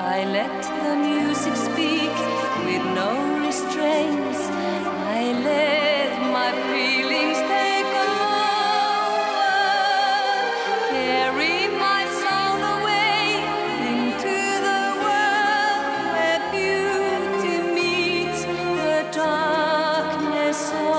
I let the music speak with no restraints. I let my feelings take over, carry my soul away into the world where beauty meets the darkness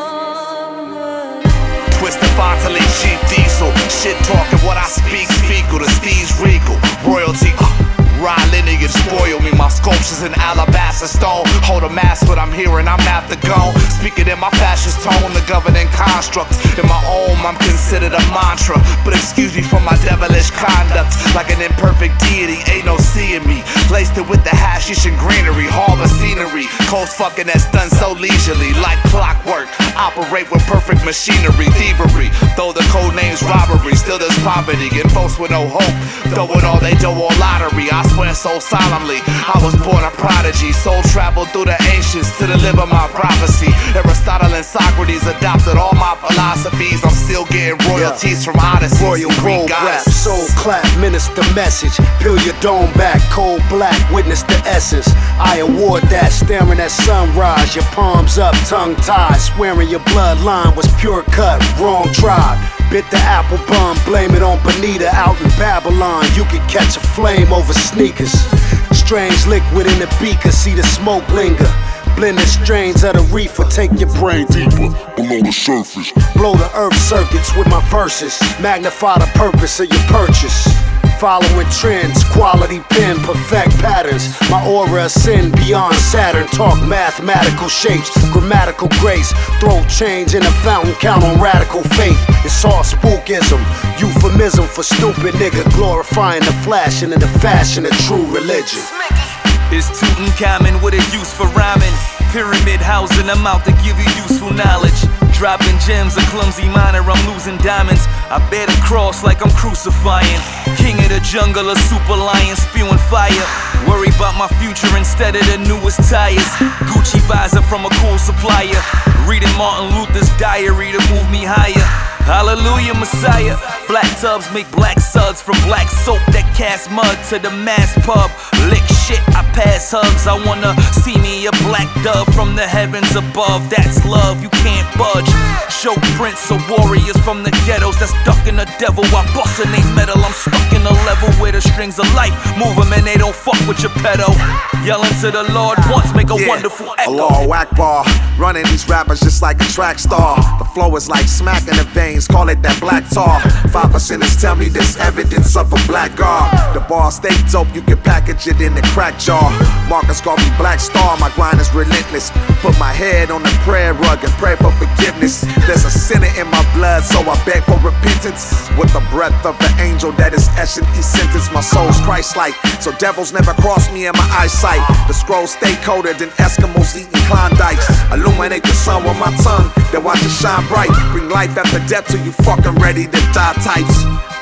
of the day. Twisted Fontaine, Chief Diesel, shit talking what I speak, fecal to Steve's Regal, royalty. Raw lineage spoil me, my sculptures in alabaster stone. Hold a mask, what I'm hearing, I'm at the go. Speaking in my fascist tone, the governing constructs. In my own, I'm considered a mantra. But excuse me for my devilish conduct. Like an imperfect deity, ain't no seeing me. Laced it with the hashish and greenery, harbor scenery. Coast fucking that's done so leisurely, like clockwork. Operate with perfect machinery, thievery. Though the code name's robbery, still there's poverty. And folks with no hope, throwing all they do all lottery. I swear so solemnly, I was born a prodigy. Soul traveled through the ancients to deliver my prophecy. Aristotle and Socrates adopted all my philosophies. I'm still getting royalties from Odyssey. Royal roll rap, soul clap, minister message. Peel your dome back, cold black, witness the essence. I award that, staring at sunrise. Your palms up, tongue tied, swearing your bloodline was pure cut, wrong tribe. Bit the apple bum, blame it on Bonita out in Babylon. You could catch a flame over sneakers. Strange liquid in the beaker, see the smoke linger. Blended strains of the reefer, take your brain deeper below the surface. Blow the earth circuits with my verses. Magnify the purpose of your purchase. Following trends, quality pen, perfect patterns. My aura ascend beyond Saturn. Talk mathematical shapes, grammatical grace. Throw change in a fountain, count on radical faith. It's all spookism, euphemism for stupid nigga. Glorifying the flash and in the fashion of true religion. It's Tutankhamun with a use for rhyming. Pyramid housing, I'm out to give you useful knowledge. Dropping gems, a clumsy miner, I'm losing diamonds. I bear the cross like I'm crucifying. King of the jungle, a super lion spewing fire. Worry about my future instead of the newest tires. Gucci visor from a cool supplier. Reading Martin Luther's diary to move me higher. Hallelujah, Messiah. Black tubs make black suds. From black soap that cast mud to the mass pub. Lick shit, I pass hugs. I wanna see me a black dove from the heavens above. That's love, you can't budge. Show prints of warriors from the ghettos that's ducking the devil while busting they metal. I'm stuck in a level where the strings of life move them and they don't fuck with your pedo. Yelling to the Lord once, make a wonderful echo. Allahu Akbar, running these rappers just like a track star. The flow is like smack in the veins, call it that black tar. 5%ers tell me there's evidence of a black guard. The bar stay dope, you can package it in the crack jar. Marcus call me Black Star, my grind is relentless. Put my head on the prayer rug and pray for forgiveness. There's a sinner in my blood, so I beg for repentance. With the breath of an angel that is etching each sentence, my soul's Christ-like, so devils never cross me in my eyesight. The scrolls stay colder than Eskimos eating Klondikes. Illuminate the sun with my tongue, then watch it shine bright. Bring life after death till you fucking ready to die types.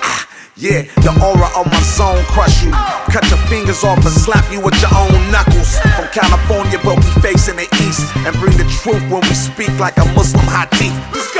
Yeah, the aura of my zone crush you. Cut your fingers off and slap you with your own knuckles. From California, but we facing the east. And bring the truth when we speak like a Muslim hadith.